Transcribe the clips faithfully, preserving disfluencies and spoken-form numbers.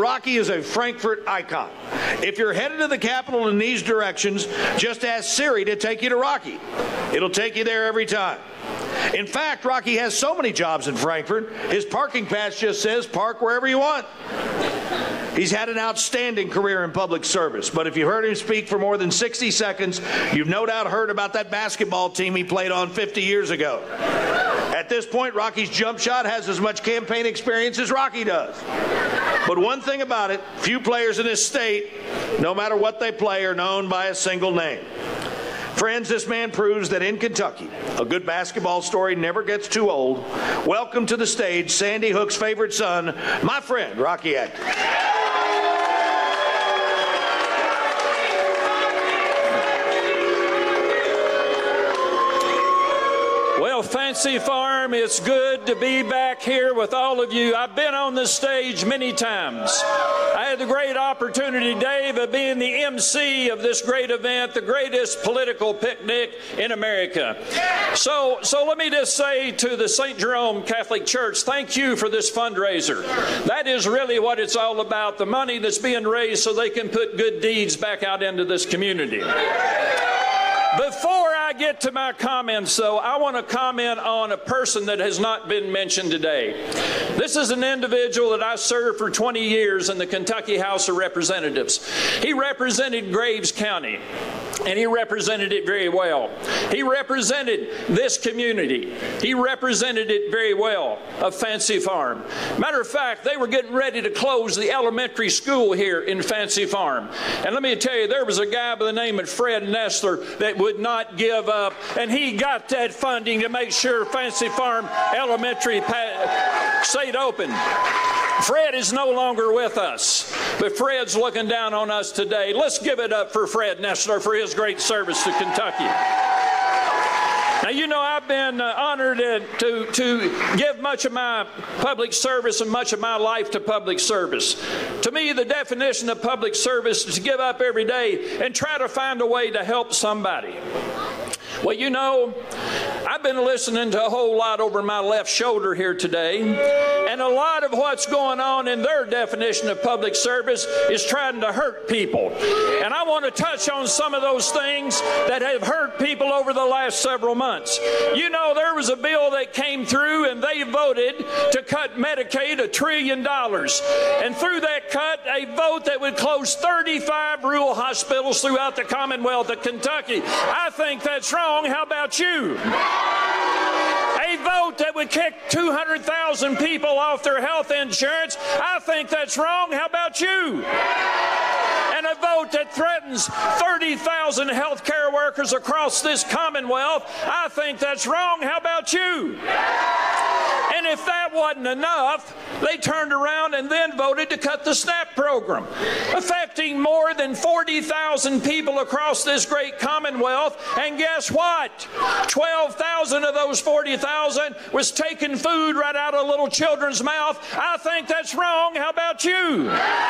Rocky is a Frankfort icon. If you're headed to the Capitol in these directions, just ask Siri to take you to Rocky. It'll take you there every time. In fact, Rocky has so many jobs in Frankfort, his parking pass just says park wherever you want. He's had an outstanding career in public service, but if you heard him speak for more than sixty seconds, you've no doubt heard about that basketball team he played on fifty years ago. At this point, Rocky's jump shot has as much campaign experience as Rocky does. But one thing about it, few players in this state, no matter what they play, are known by a single name. Friends, this man proves that in Kentucky, a good basketball story never gets too old. Welcome to the stage, Sandy Hook's favorite son, my friend, Rocky Acton. Well, Fancy Farm, it's good to be back here with all of you. I've been on this stage many times. I had the great opportunity, Dave, of being the M C of this great event, the greatest political picnic in America. So, so let me just say to the Saint Jerome Catholic Church, thank you for this fundraiser. That is really what it's all about, the money that's being raised so they can put good deeds back out into this community. Before I get to my comments, though, I want to comment on a person that has not been mentioned today. This is an individual that I served for twenty years in the Kentucky House of Representatives. He represented Graves County, and he represented it very well. He represented this community. He represented it very well, of Fancy Farm. Matter of fact, they were getting ready to close the elementary school here in Fancy Farm. And let me tell you, there was a guy by the name of Fred Nestler that would not give up, and he got that funding to make sure Fancy Farm Elementary stayed open. Fred is no longer with us, but Fred's looking down on us today. Let's give it up for Fred Nestler for his great service to Kentucky. Now, you know, I've been uh, honored uh, to, to give much of my public service and much of my life to public service. To me, the definition of public service is to give up every day and try to find a way to help somebody. Well, you know, I've been listening to a whole lot over my left shoulder here today, and a lot of what's going on in their definition of public service is trying to hurt people. And I want to touch on some of those things that have hurt people over the last several months. You know, there was a bill that came through, and they voted to cut Medicaid a trillion dollars. And through that cut, a vote that would close thirty-five rural hospitals throughout the Commonwealth of Kentucky. I think that's wrong. How about you? A vote that would kick two hundred thousand people off their health insurance. I think that's wrong. How about you? And a vote that threatens thirty thousand health care workers across this Commonwealth. I think that's wrong. How about you? And if that wasn't enough, they turned around and then voted to cut the SNAP program, affecting more than forty thousand people across this great Commonwealth. And guess what? twelve thousand of those forty thousand was taking food right out of little children's mouth. I think that's wrong. How about you?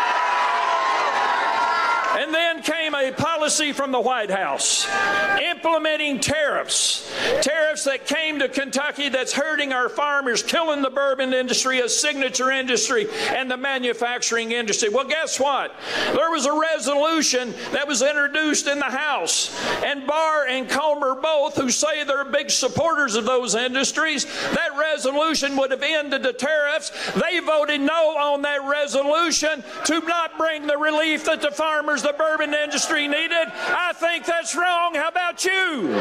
And then came a policy from the White House implementing tariffs. Tariffs that came to Kentucky that's hurting our farmers, killing the bourbon industry, a signature industry, and the manufacturing industry. Well, guess what? There was a resolution that was introduced in the House. And Barr and Comer both, who say they're big supporters of those industries, that resolution would have ended the tariffs. They voted no on that resolution to not bring the relief that the farmers, the bourbon industry needed. I think that's wrong. How about you?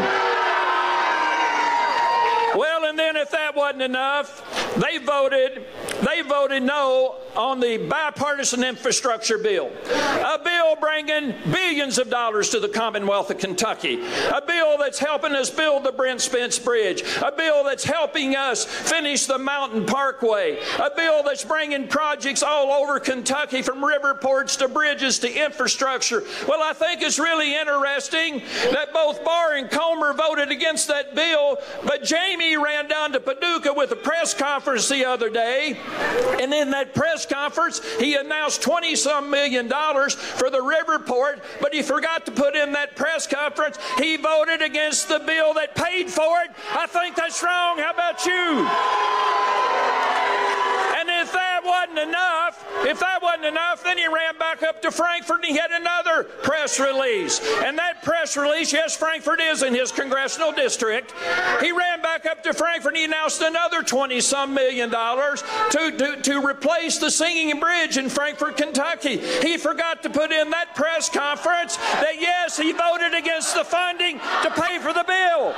Well, and then if that wasn't enough, they voted, they voted no on the bipartisan infrastructure bill, a bill bringing billions of dollars to the Commonwealth of Kentucky, a bill that's helping us build the Brent Spence Bridge, a bill that's helping us finish the Mountain Parkway, a bill that's bringing projects all over Kentucky from river ports to bridges to infrastructure. Well, I think it's really interesting that both Barr and Comer voted against that bill, but Jamie ran down to Paducah with a press conference the other day, and in that press conference, he announced twenty some million dollars for the river port, but he forgot to put in that press conference he voted against the bill that paid for it. I think that's wrong. How about you? And if that wasn't enough, if that wasn't enough, then he ran back up to Frankfurt and he had another press release. And that press release, yes, Frankfurt is in his congressional district. He ran back up to Frankfurt and he announced another twenty-some million dollars to, to, to replace the Singing Bridge in Frankfort, Kentucky. He forgot to put in that press conference that, yes, he voted against the funding to pay for the bill.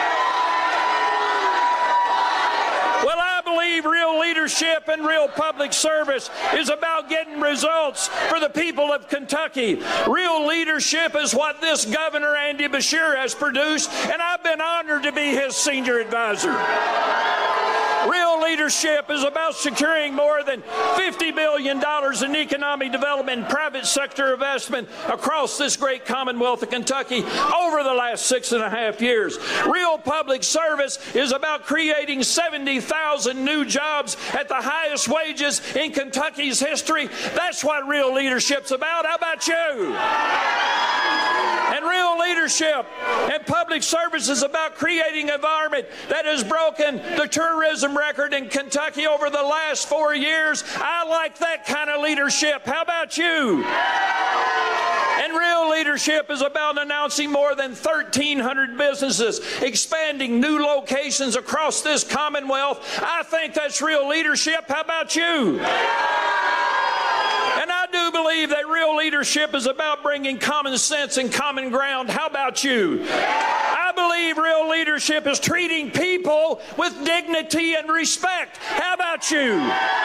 Well, I believe real leadership and real public service is about getting results for the people of Kentucky. Real leadership is what this Governor Andy Beshear has produced, and I've been honored to be his senior advisor. Real leadership is about securing more than fifty billion dollars in economic development and private sector investment across this great Commonwealth of Kentucky over the last six and a half years. Real public service is about creating seventy thousand new jobs at the highest wages in Kentucky's history. That's what real leadership's about. How about you? And real leadership and public service is about creating an environment that has broken the tourism record in Kentucky over the last four years. I like that kind of leadership. How about you? And real leadership is about announcing more than thirteen hundred businesses, expanding new locations across this Commonwealth. I think that's real leadership. How about you? And I do believe that real leadership is about bringing common sense and common ground. How about you? I believe real leadership is treating people with dignity and respect. How about you?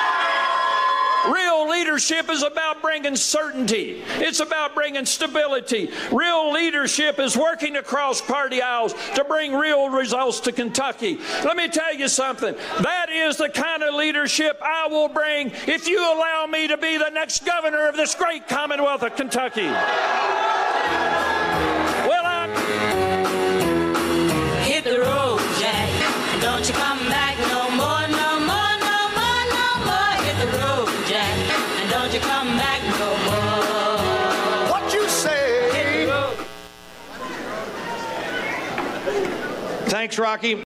Real leadership is about bringing certainty. It's about bringing stability. Real leadership is working across party aisles to bring real results to Kentucky. Let me tell you something. That is the kind of leadership I will bring if you allow me to be the next governor of this great Commonwealth of Kentucky. Well, I'm... Hit the road, Jack. Don't you come back no more, no more, no more, no more. Hit the road, Jack. And don't you come back no more. What you say? Thanks, Rocky.